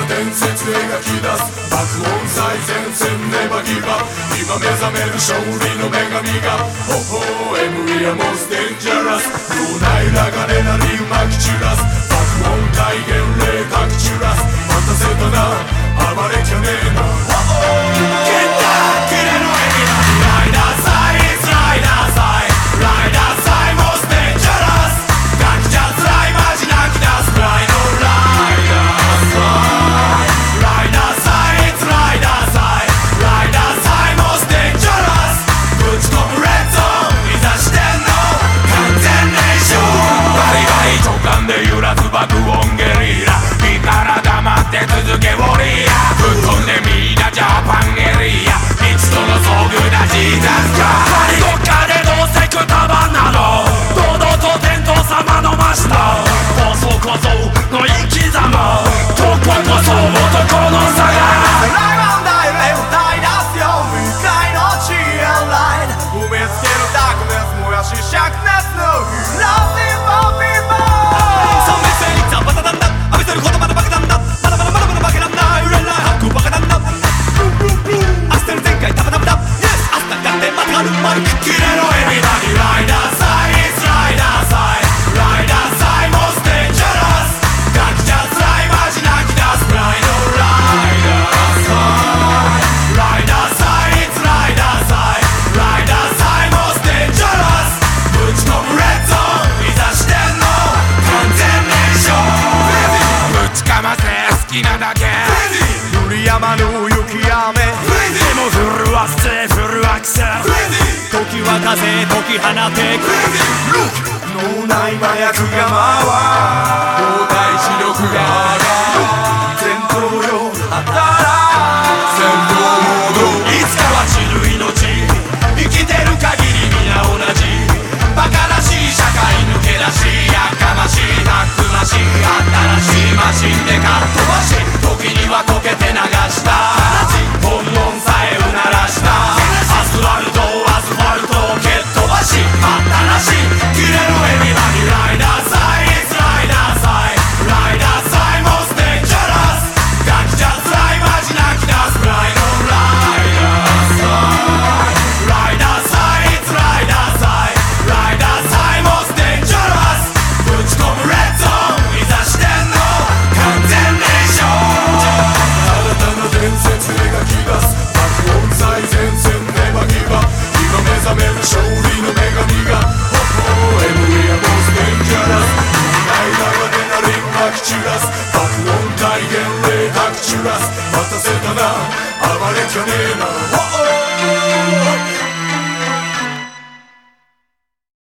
伝説描き出す爆音最前線ネバギバ今目覚める勝利の女神がほほ笑むWe are most dangerous脳内流れなりまき散らす爆音戒厳令かき散らす待たせたな暴れきゃねえなケンタキレのエビライダーサイズライダーサイライダーサイmost dangerousガキじゃつらいマジ泣き出すくらいのライダーサイライダーサイズライダーサイライダーサイmost dangerousぶち込むレッドいざしてんの完全燃焼バリバリ直感で揺らす爆音ゲリラいいから黙って続けウォリアーぶっ飛んでみんなジャパンエリア未知との遭遇だジーザスカーどっかでどうせくたばなの堂々と天道様の真下こそこその生き様どここそ男の差が好きなだけ降り山の雪雨でも震わせて震わきせ時は風時放て脳内麻薬が回る動体視力が上がる戦闘よ働戦闘モードいつかは死ぬ命生きてる限り皆同じバカらしい社会抜け出しやかましいたくましい新しいマシンでかっ飛ばし時には溶けて流した本音さえうならしたアスファルトを蹴っ飛ばし待ったなしキレのエビバディライダーサイズライダーサイライダーサイモスデンジャラスガキじゃつらいマジ泣き出すくらいのライダーサイライダーサイズライダーサイライダーサイモスデンジャラスぶち込むレッドいざしてんの完全燃焼新たな伝説描き出す爆音最前線ネバギバ今目覚める勝利の女神がほほ笑む We are most dangerous ない流れなりまき散らす爆音戒厳令かき散らす待たせたな暴れきゃねえな